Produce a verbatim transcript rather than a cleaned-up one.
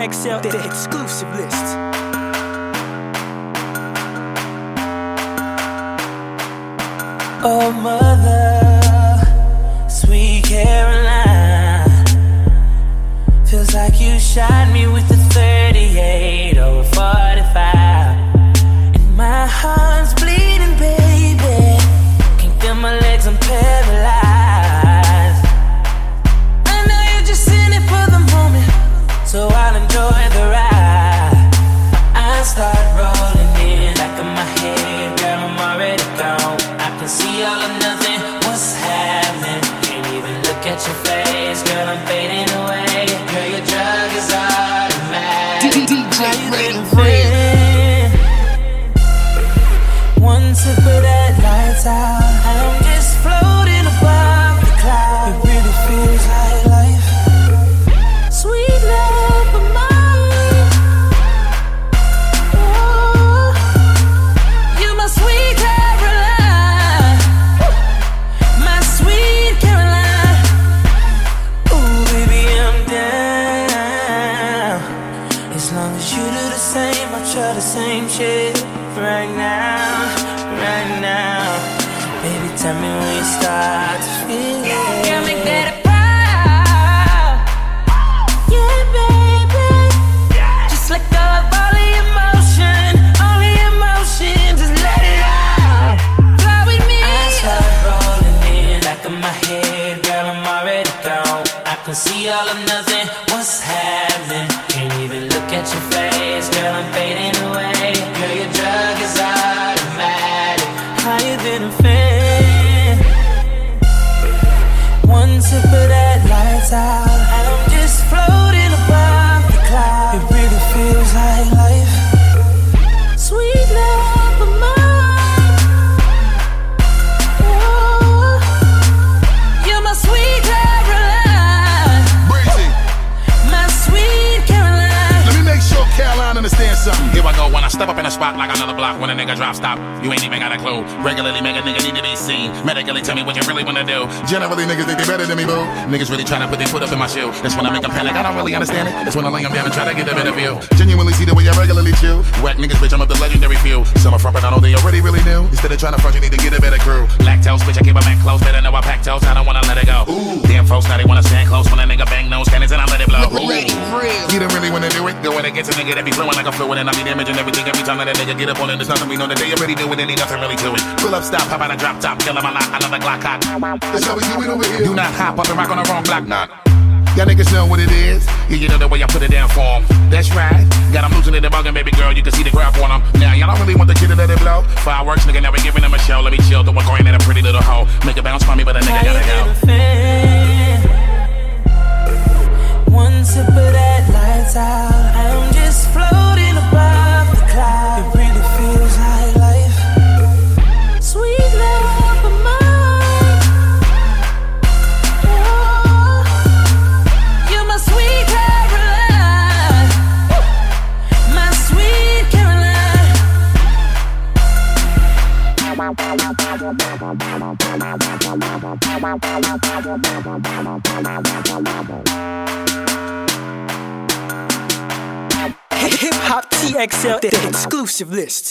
X L, the exclusive list. Oh mother, sweet Caroline, feels like you shot me with the thirty-eight over forty-five, and my heart's bleeding, baby. Can't feel my legs, I'm paralyzed. I know you're just in it for the moment, so I'll enjoy the ride. I start rolling in, back of my head, girl, I'm already gone. I can see all or nothing, what's happening? Can't even look at your face, girl, I'm fading away. Girl, your drug is automatic. D J Rain friend. One sip of that lights out, I'm just floating above the clouds. It really feels like life. Sweet love of mine. Oh, you're my sweet Caroline, my sweet Caroline. Ooh, baby, I'm down. As long as you do the same, I'll try the same shit right now, right now. Baby, tell me when you start to feel it. Yeah, make that a proud. Yeah, baby. Just let go of all the emotion, all the emotion, just let it out. Fly with me. I start rolling in, back of my head, girl, I'm already gone. I can see all or nothing, what's happening? Can't even look at your face, girl, I'm fading away. Girl, your drug is automatic, higher than a fan. One sip of that lights out, and I'm just floating above the clouds. It really feels like life. Sweet love of mine. Oh, you're my sweet Caroline, Breezy, my sweet Caroline. let me make sure Caroline understands something. Here I go when I step up in the spot like another block. When a nigga drop stop, you ain't even got a clue. Regularly make a nigga need to be seen. Medically tell me what you really wanna do. Generally, niggas think they better than me, boo. Niggas really tryna put their foot up in my shoe. That's when I make them panic, I don't really understand it. That's when I lay them down and try to get a better view. Genuinely see the way I regularly chill. Whack niggas, bitch, I'm up the legendary few. Some are front, but I know they already really knew. Instead of trying to front, you need to get a better crew. Lactose, bitch, I keep a man close. Better know I pack toes, I don't wanna let it go. Ooh. Damn folks, now they wanna stand close. When a nigga bang nose cannons and I let it blow. You don't really wanna do it. Go in against a nigga that be flowing like a fluid. And I be damaging everything every time that a nigga get up on it. There's nothing we know that they already do it. And ain't nothing really to it. Pull up, stop, hop out a drop top. Kill him a lot, another Glock hot. That's how we do it over here. Do not hop up and rock on the wrong block, nah. Y'all niggas know what it is. Yeah, you know the way I put it down for 'em. That's right. Got 'em losing in the bugging, baby girl. You can see the graph on 'em. Now, y'all don't really want the kid to let it blow. Fireworks, nigga, now we giving them a show. Let me chill through a grain and a pretty little hoe. Make a bounce for me, but a nigga gotta go. One sip of that lights out, I'm just floating above the clouds. It really feels like life. Sweet love of mine. Oh, you're my sweet Caroline, my sweet Caroline. Hip Hop T X L, the exclusive list.